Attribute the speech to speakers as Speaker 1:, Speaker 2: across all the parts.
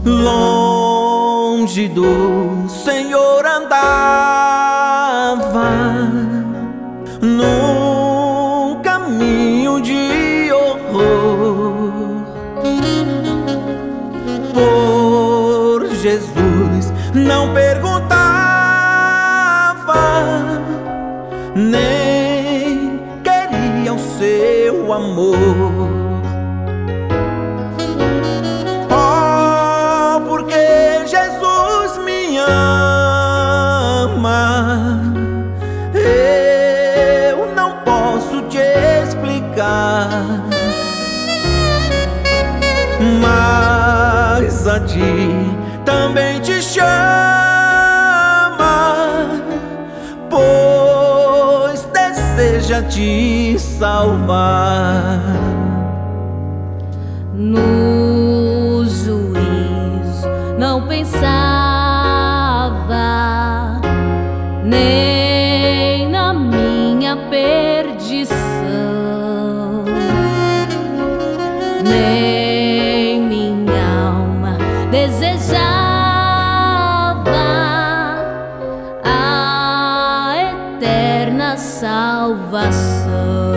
Speaker 1: Longe do Senhor andava, num caminho de horror. Por Jesus não perguntava, nem queria o seu amor. Oh, porque Jesus me ama, eu não posso te explicar, mas a ti também te chama, pois deseja te salvar.
Speaker 2: No juízo não pensava, nem na minha perdição, nem minha alma desejava a eterna salvação.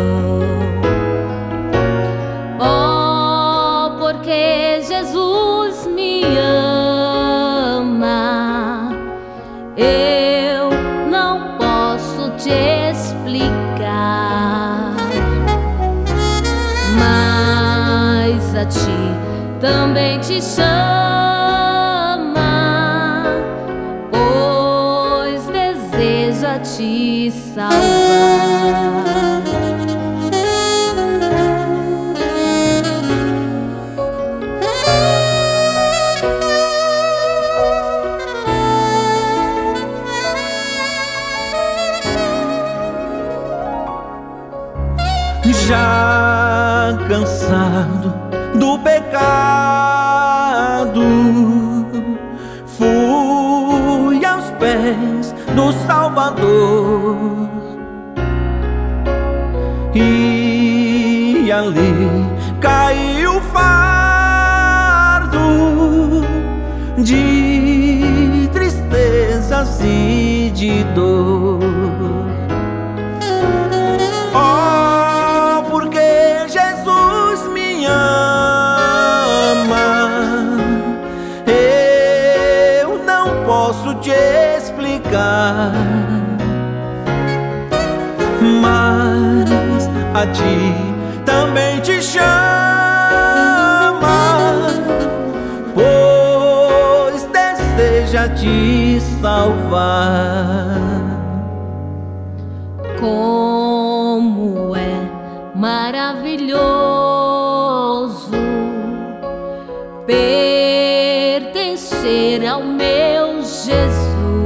Speaker 2: Oh, porque Jesus me ama, eu não posso te explicar, mas a ti também te chama, pois deseja te salvar.
Speaker 1: Já cansado do pecado, fui aos pés do Salvador, e ali caiu o fardo de tristezas e de dor. Posso te explicar, mas a ti também te chama, pois deseja te salvar.
Speaker 2: Como é maravilhoso pertencer ao meu Jesus,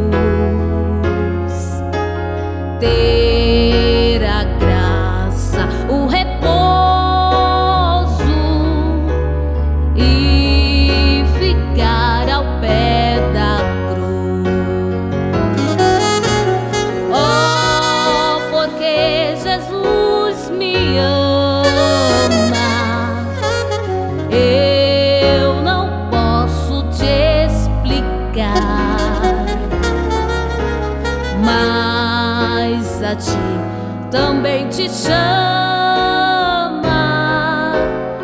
Speaker 2: ter a graça, o repouso e ficar ao pé da cruz. Oh, porque Jesus me ama, eu não posso te explicar, mas a ti também te chama,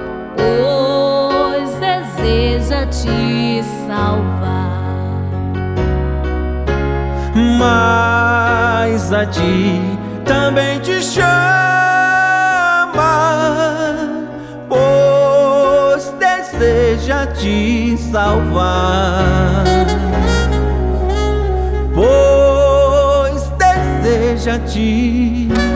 Speaker 2: pois deseja te salvar.
Speaker 1: Mas a ti também te chama, pois deseja te salvar, pois deseja te